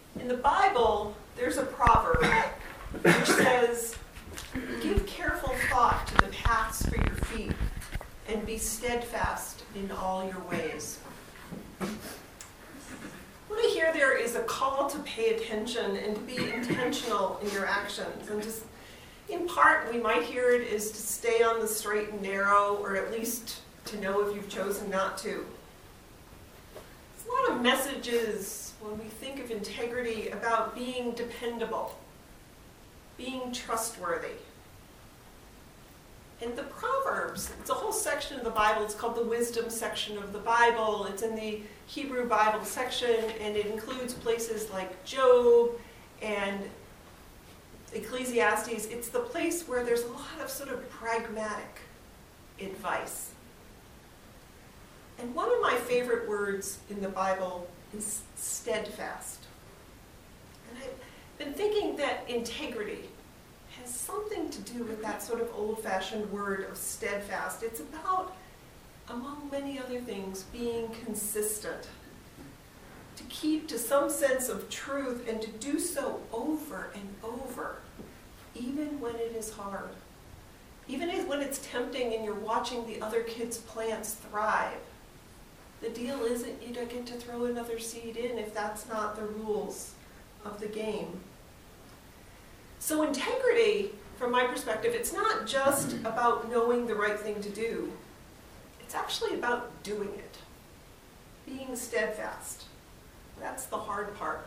In the Bible, there's a proverb which says, "Give careful thought to the paths for your feet, and be steadfast in all your ways." What I hear there is a call to pay attention and to be intentional in your actions. And just in part, we might hear it is to stay on the straight and narrow, or at least to know if you've chosen not to. There's a lot of messages when we think of integrity about being dependable, being trustworthy. And the Proverbs, it's a whole section of the Bible. It's called the wisdom section of the Bible. It's in the Hebrew Bible section, and it includes places like Job and Ecclesiastes. It's the place where there's a lot of sort of pragmatic advice. And one of my favorite words in the Bible is steadfast. And I've been thinking that integrity has something to do with that sort of old-fashioned word of steadfast. It's about, among many other things, being consistent. To keep to some sense of truth and to do so over and over, even when it is hard. Even when it's tempting and you're watching the other kids' plants thrive. The deal isn't you don't get to throw another seed in if that's not the rules of the game. So integrity, from my perspective, it's not just about knowing the right thing to do. It's actually about doing it. Being steadfast. That's the hard part.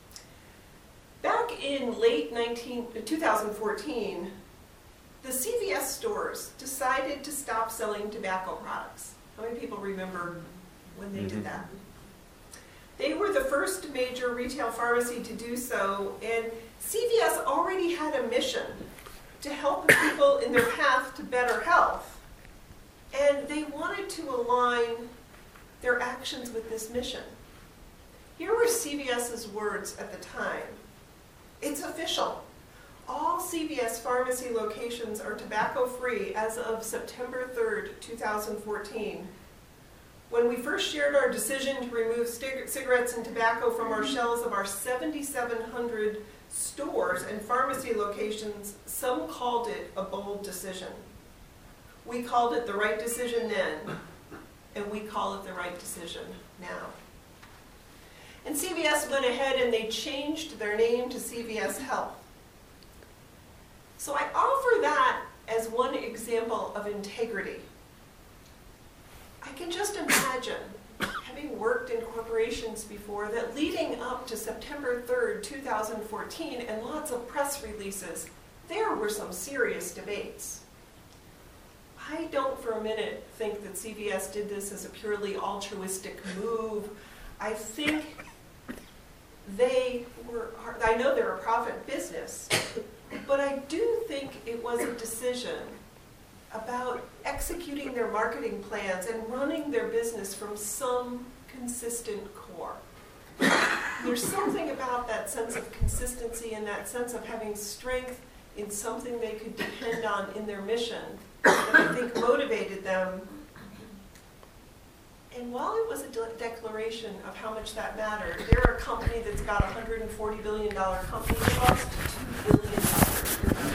Back in late 2014, the CVS stores decided to stop selling tobacco products. How many people remember when they did that? They were the first major retail pharmacy to do so, and CVS already had a mission to help people in their path to better health. And they wanted to align their actions with this mission. Here were CVS's words at the time. It's official. All CVS pharmacy locations are tobacco-free as of September 3rd, 2014. When we first shared our decision to remove cigarettes and tobacco from our shelves of our 7,700 stores and pharmacy locations, some called it a bold decision. We called it the right decision then, and we call it the right decision now. And CVS went ahead and they changed their name to CVS Health. So I offer that as one example of integrity. I can just imagine, having worked in corporations before, that leading up to September 3rd, 2014, and lots of press releases, there were some serious debates. I don't for a minute think that CVS did this as a purely altruistic move. I think I know they're a profit business, but I do think it was a decision about executing their marketing plans and running their business from some consistent core. There's something about that sense of consistency and that sense of having strength in something they could depend on in their mission that I think motivated them. And while it was a declaration of how much that mattered, they're a company that's got a $140 billion company that lost $2 billion.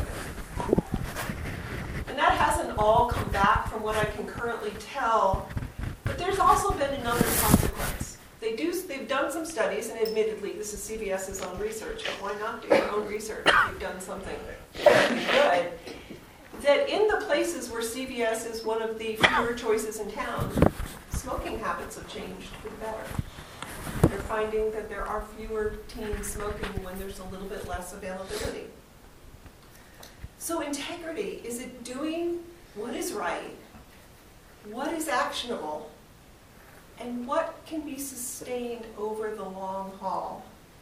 And that hasn't all come back from what I can currently tell, but there's also been another consequence. They've done some studies, and admittedly, this is CVS's own research, but why not do your own research if you've done something good? That in the places where CVS is one of the fewer choices in town, smoking habits have changed for the better. They're finding that there are fewer teens smoking when there's a little bit less availability. So integrity, is it doing what is right, what is actionable, and what can be sustained over the long haul?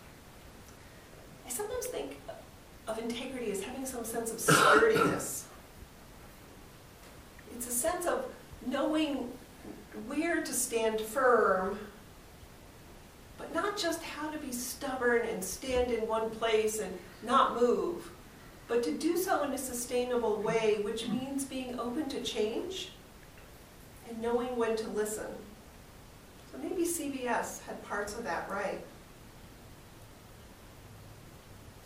I sometimes think of integrity as having some sense of sturdiness. It's a sense of knowing where to stand firm, but not just how to be stubborn and stand in one place and not move, but to do so in a sustainable way, which means being open to change and knowing when to listen. So maybe CVS had parts of that right.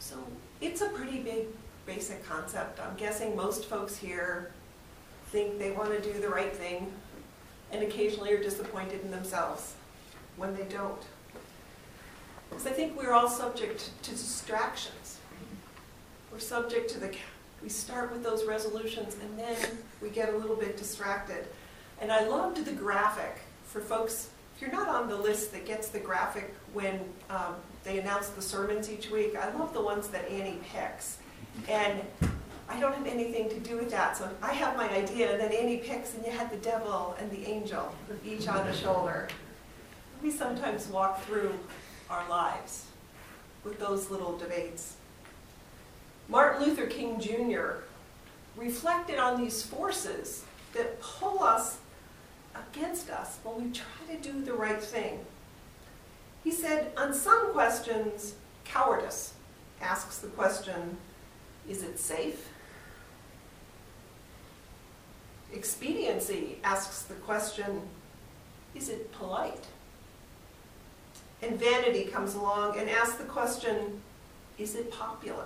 So it's a pretty big basic concept. I'm guessing most folks here think they want to do the right thing and occasionally are disappointed in themselves when they don't. Because I think we're all subject to distractions. We're subject to we start with those resolutions and then we get a little bit distracted. And I loved the graphic for folks. If you're not on the list that gets the graphic when they announce the sermons each week, I love the ones that Annie picks. And I don't have anything to do with that, so I have my idea, and then Annie picks, and you had the devil and the angel, each on a shoulder. We sometimes walk through our lives with those little debates. Martin Luther King Jr. reflected on these forces that pull us against us when we try to do the right thing. He said, on some questions, cowardice asks the question, is it safe? Expediency asks the question, is it polite? And vanity comes along and asks the question, is it popular?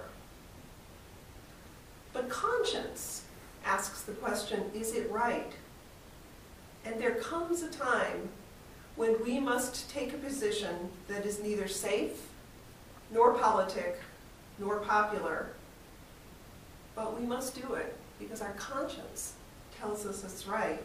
But conscience asks the question, is it right? And there comes a time when we must take a position that is neither safe, nor politic, nor popular, but we must do it because our conscience tells us it's right.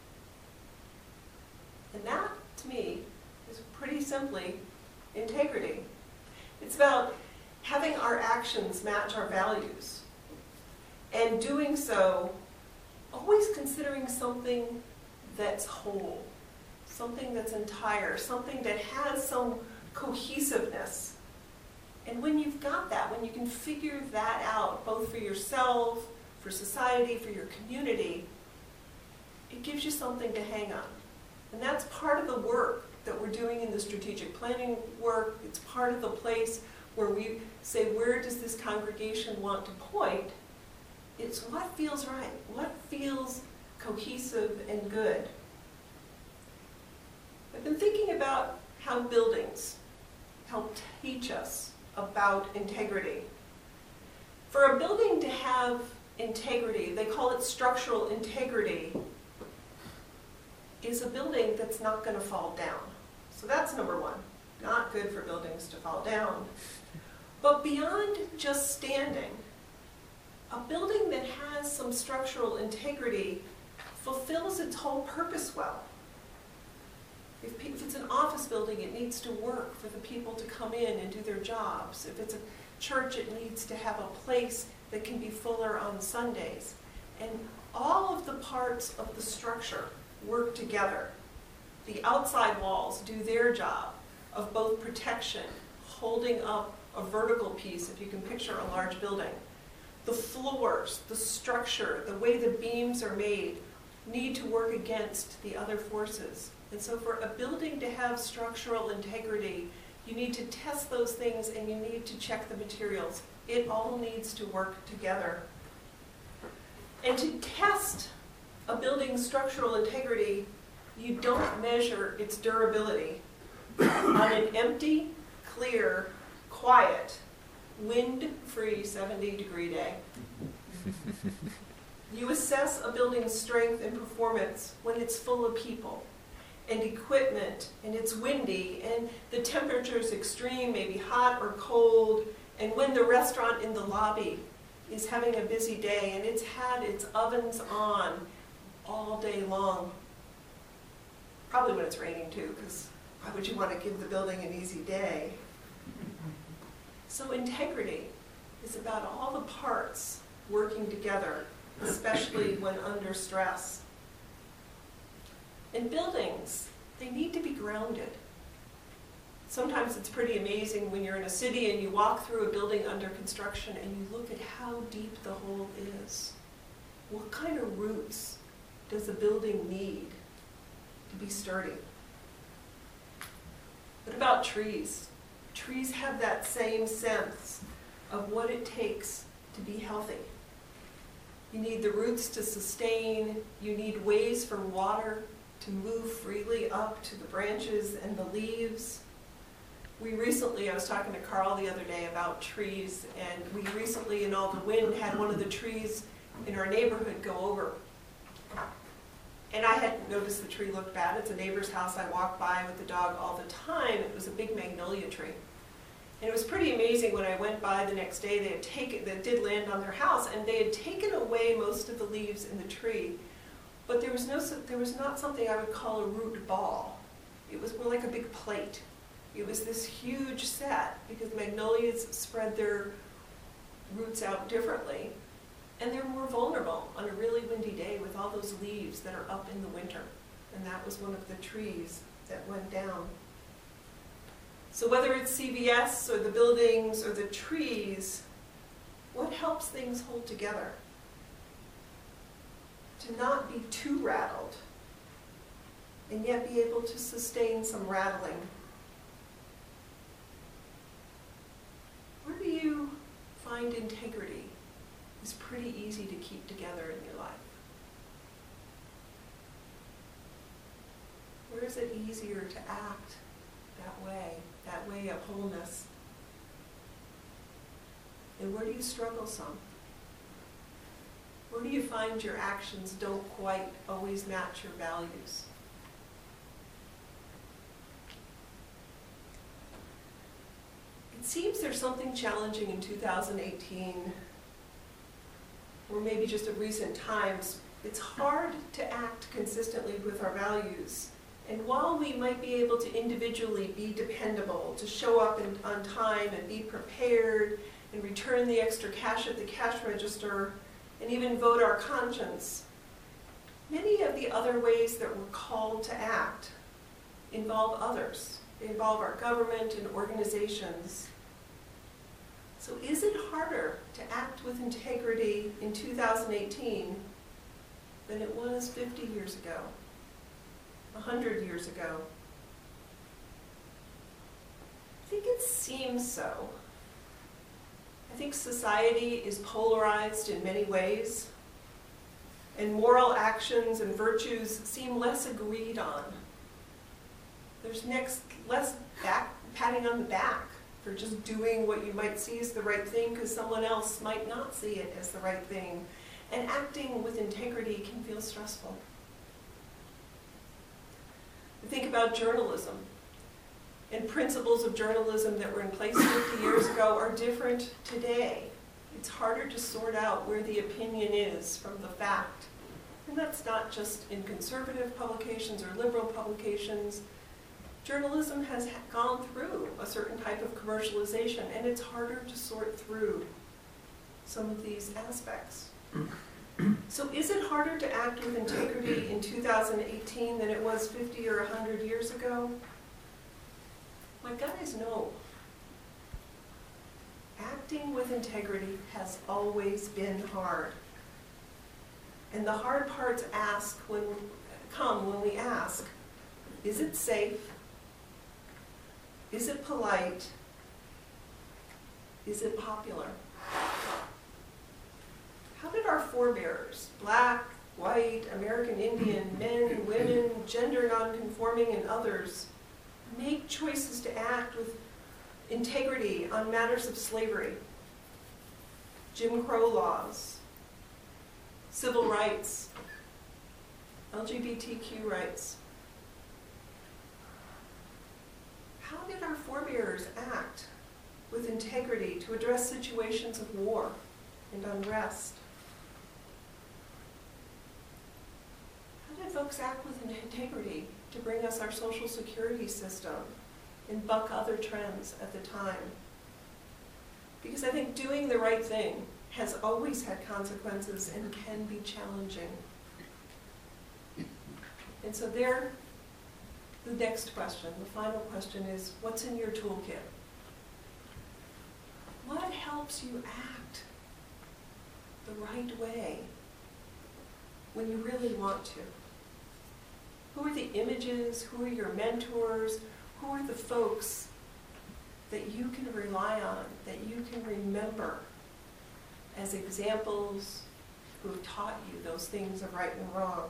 And that, to me, is pretty simply integrity. It's about having our actions match our values, and doing so always considering something that's whole, something that's entire, something that has some cohesiveness. And when you've got that, when you can figure that out, both for yourself, for society, for your community, it gives you something to hang on. And that's part of the work that we're doing in the strategic planning work. It's part of the place where we say, where does this congregation want to point? It's what feels right, what feels cohesive and good. I've been thinking about how buildings help teach us about integrity. For a building to have integrity, they call it structural integrity, is a building that's not going to fall down. So that's number one. Not good for buildings to fall down. But beyond just standing, a building that has some structural integrity fulfills its whole purpose well. If it's an office building, it needs to work for the people to come in and do their jobs. If it's a church, it needs to have a place that can be fuller on Sundays. And all of the parts of the structure work together. The outside walls do their job of both protection, holding up a vertical piece, if you can picture a large building. The floors, the structure, the way the beams are made, need to work against the other forces. And so for a building to have structural integrity, you need to test those things and you need to check the materials. It all needs to work together. And to test a building's structural integrity, you don't measure its durability on an empty, clear, quiet, wind-free 70-degree day. You assess a building's strength and performance when it's full of people and equipment, and it's windy, and the temperature's extreme, maybe hot or cold, and when the restaurant in the lobby is having a busy day and it's had its ovens on all day long. Probably when it's raining too, because why would you want to give the building an easy day? So integrity is about all the parts working together, especially when under stress. In buildings, they need to be grounded. Sometimes it's pretty amazing when you're in a city and you walk through a building under construction and you look at how deep the hole is. What kind of roots does a building need to be sturdy? What about trees? Trees have that same sense of what it takes to be healthy. You need the roots to sustain, you need ways for water to move freely up to the branches and the leaves. I was talking to Carl the other day about trees, and we recently, in all the wind, had one of the trees in our neighborhood go over. And I hadn't noticed the tree looked bad. It's a neighbor's house I walk by with the dog all the time. It was a big magnolia tree. And it was pretty amazing when I went by the next day, that did land on their house, and they had taken away most of the leaves in the tree. But there was not something I would call a root ball. It was more like a big plate. It was this huge set, because magnolias spread their roots out differently. And they're more vulnerable on a really windy day with all those leaves that are up in the winter. And that was one of the trees that went down. So whether it's CVS or the buildings or the trees, what helps things hold together? To not be too rattled, and yet be able to sustain some rattling. Where do you find integrity is pretty easy to keep together in your life? Where is it easier to act that way of wholeness? And where do you struggle some? Where do you find your actions don't quite always match your values? It seems there's something challenging in 2018, or maybe just of recent times. It's hard to act consistently with our values. And while we might be able to individually be dependable, to show up on time and be prepared and return the extra cash at the cash register and even vote our conscience, many of the other ways that we're called to act involve others. They involve our government and organizations. So is it harder to act with integrity in 2018 than it was 50 years ago? 100 years ago? I think it seems so. I think society is polarized in many ways, and moral actions and virtues seem less agreed on. There's less patting on the back for just doing what you might see as the right thing because someone else might not see it as the right thing. And acting with integrity can feel stressful. Think about journalism. And principles of journalism that were in place 50 years ago are different today. It's harder to sort out where the opinion is from the fact. And that's not just in conservative publications or liberal publications. Journalism has gone through a certain type of commercialization, and it's harder to sort through some of these aspects. So is it harder to act with integrity in 2018 than it was 50 or 100 years ago? My guys know. Acting with integrity has always been hard. And the hard parts come when we ask, is it safe? Is it polite? Is it popular? How did our forebears, Black, white, American Indian, men, women, gender nonconforming, and others, make choices to act with integrity on matters of slavery, Jim Crow laws, civil rights, LGBTQ rights? How did our forebears act with integrity to address situations of war and unrest? How did folks act with integrity to bring us our social security system and buck other trends at the time? Because I think doing the right thing has always had consequences and can be challenging. And so the next question, the final question is, what's in your toolkit? What helps you act the right way when you really want to? Who are the images? Who are your mentors? Who are the folks that you can rely on, that you can remember as examples who have taught you those things of right and wrong?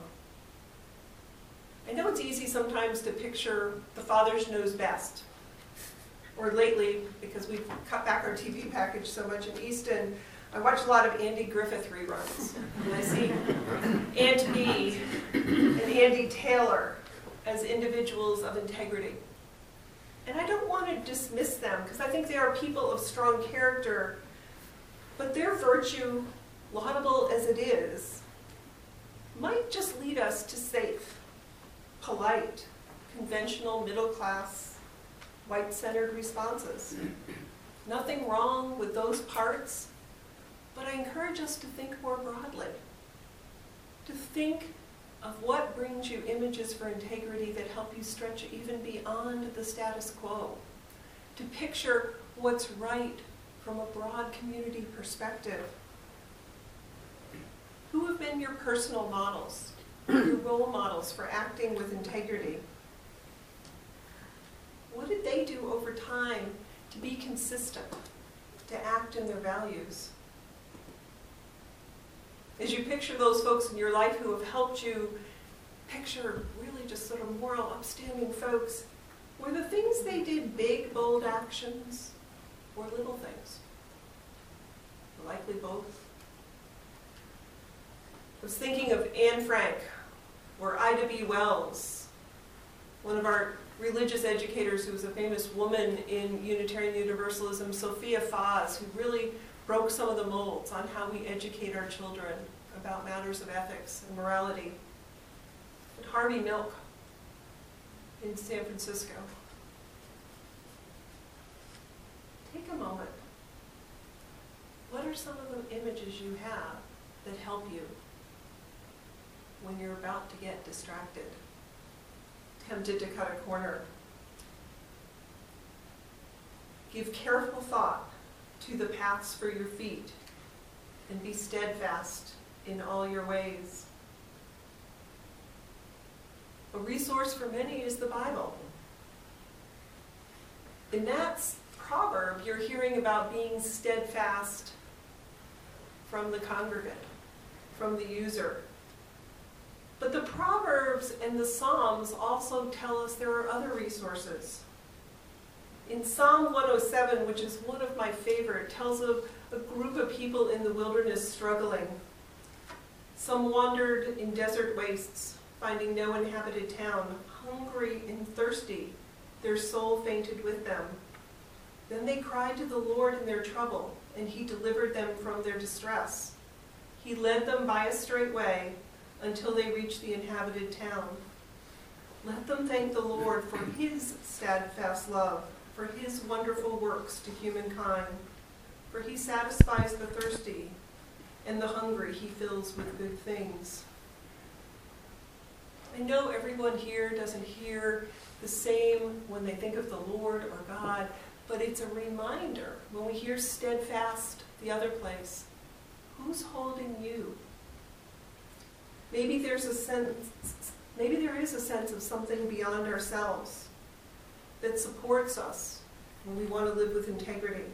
I know it's easy sometimes to picture the fathers knows best. or lately, because we've cut back our TV package so much in Easton, I watch a lot of Andy Griffith reruns. And I see Aunt Bee and Andy Taylor as individuals of integrity. And I don't want to dismiss them, because I think they are people of strong character, but their virtue, laudable as it is, might just lead us to safe, polite, conventional, middle-class, white-centered responses. Nothing wrong with those parts, but I encourage us to think more broadly, to think of what brings you images for integrity that help you stretch even beyond the status quo, to picture what's right from a broad community perspective. Who have been your personal models, your role models for acting with integrity? What did they do over time to be consistent, to act in their values? As you picture those folks in your life who have helped you picture really just sort of moral, upstanding folks, were the things they did big, bold actions or little things? Likely both. I was thinking of Anne Frank or Ida B. Wells, one of our religious educators who was a famous woman in Unitarian Universalism, Sophia Faz, who really broke some of the molds on how we educate our children about matters of ethics and morality. And Harvey Milk in San Francisco. Take a moment. What are some of the images you have that help you when you're about to get distracted, tempted to cut a corner? Give careful thought to the paths for your feet and be steadfast in all your ways. A resource for many is the Bible. In that proverb, you're hearing about being steadfast from the congregant, from the user. But the Proverbs and the Psalms also tell us there are other resources. In Psalm 107, which is one of my favorite, tells of a group of people in the wilderness struggling. Some wandered in desert wastes, finding no inhabited town, hungry and thirsty. Their soul fainted with them. Then they cried to the Lord in their trouble, and he delivered them from their distress. He led them by a straight way until they reached the inhabited town. Let them thank the Lord for his steadfast love, for his wonderful works to humankind. For he satisfies the thirsty, and the hungry he fills with good things. I know everyone here doesn't hear the same when they think of the Lord or God, but it's a reminder when we hear steadfast the other place. Who's holding you? Maybe there is a sense of something beyond ourselves that supports us when we want to live with integrity.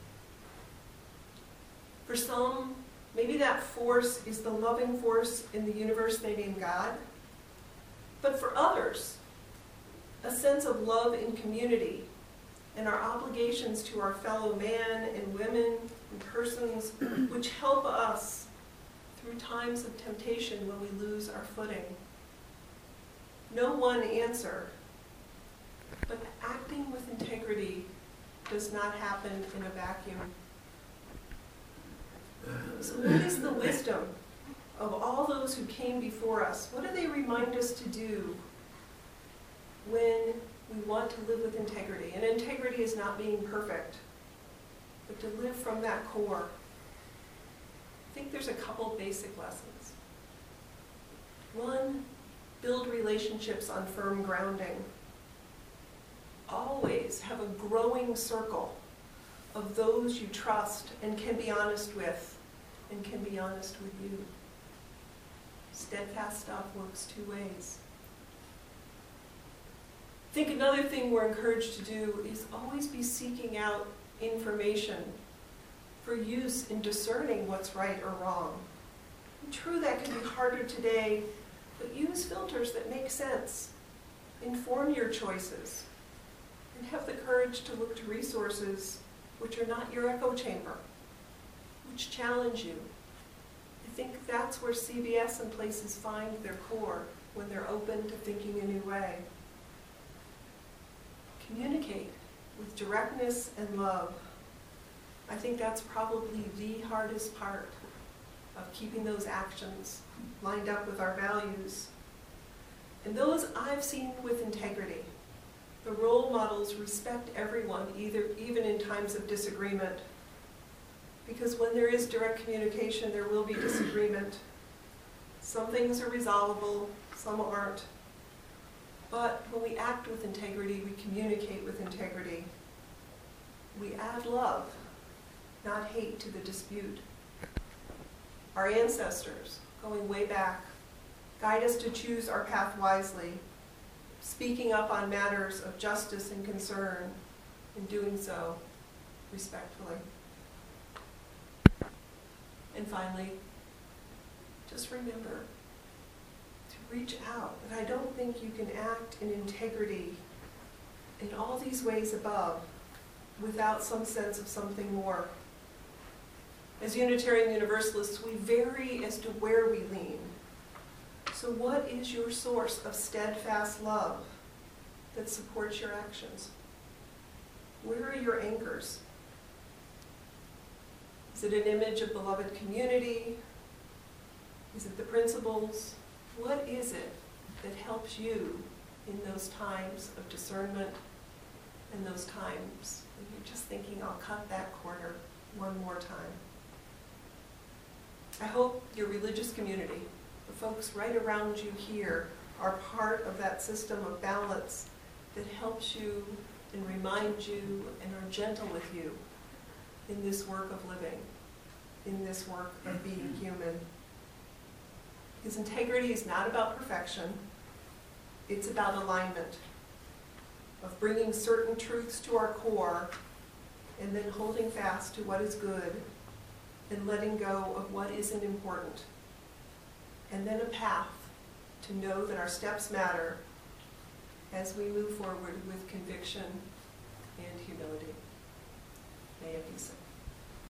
For some, maybe that force is the loving force in the universe they name God. But for others, a sense of love in community and our obligations to our fellow man and women and persons which help us through times of temptation when we lose our footing. No one answer, but acting with integrity does not happen in a vacuum. So what is the wisdom of all those who came before us? What do they remind us to do when we want to live with integrity? And integrity is not being perfect, but to live from that core. I think there's a couple basic lessons. One, build relationships on firm grounding. Always have a growing circle of those you trust and can be honest with, and can be honest with you. Steadfast stuff works two ways. I think another thing we're encouraged to do is always be seeking out information for use in discerning what's right or wrong. And true, that can be harder today, but use filters that make sense. Inform your choices. and have the courage to look to resources which are not your echo chamber, which challenge you. I think that's where CVS and places find their core when they're open to thinking a new way. Communicate with directness and love. I think that's probably the hardest part of keeping those actions lined up with our values. And those I've seen with integrity. The role models respect everyone, even in times of disagreement. Because when there is direct communication, there will be disagreement. Some things are resolvable, some aren't. But when we act with integrity, we communicate with integrity. We add love, not hate, to the dispute. Our ancestors, going way back, guide us to choose our path wisely, speaking up on matters of justice and concern, and doing so respectfully. And finally, just remember to reach out. And I don't think you can act in integrity in all these ways above without some sense of something more. As Unitarian Universalists, we vary as to where we lean. So what is your source of steadfast love that supports your actions? Where are your anchors? Is it an image of beloved community? Is it the principles? What is it that helps you in those times of discernment and those times when you're just thinking, I'll cut that corner one more time? I hope your religious community, the folks right around you here, are part of that system of balance that helps you and reminds you and are gentle with you in this work of living, in this work of being human. Because integrity is not about perfection, it's about alignment, of bringing certain truths to our core and then holding fast to what is good and letting go of what isn't important. And then a path to know that our steps matter as we move forward with conviction and humility. May it be so.